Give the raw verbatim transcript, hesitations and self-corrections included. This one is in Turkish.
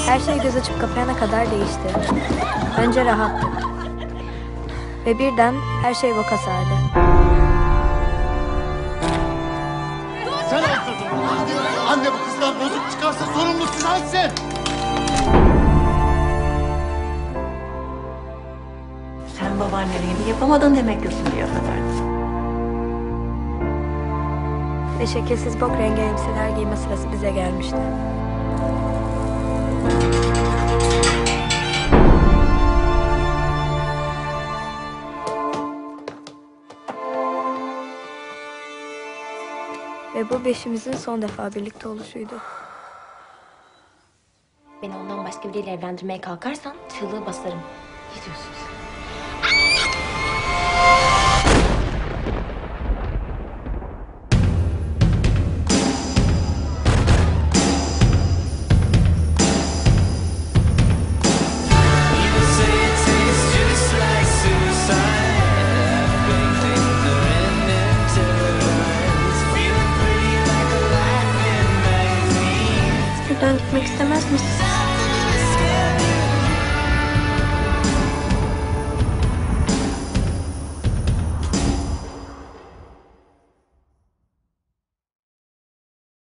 Her şey göz açıp kapayana kadar değişti. Önce rahattık. Ve birden her şey boka sardı. Sen öldürdün bunu. Anne bu kızdan bozuk çıkarsa sorumlusu sensin. Sen babaannenin gibi yapamadın demek ki şimdiye kadar. Ve şekilsiz bok rengi elbiseler giyme sırası bize gelmişti. Ve bu beşimizin son defa birlikte oluşuydu. Beni ondan başka biriyle evlendirmeye kalkarsan çığlığı basarım. Ne diyorsun sen?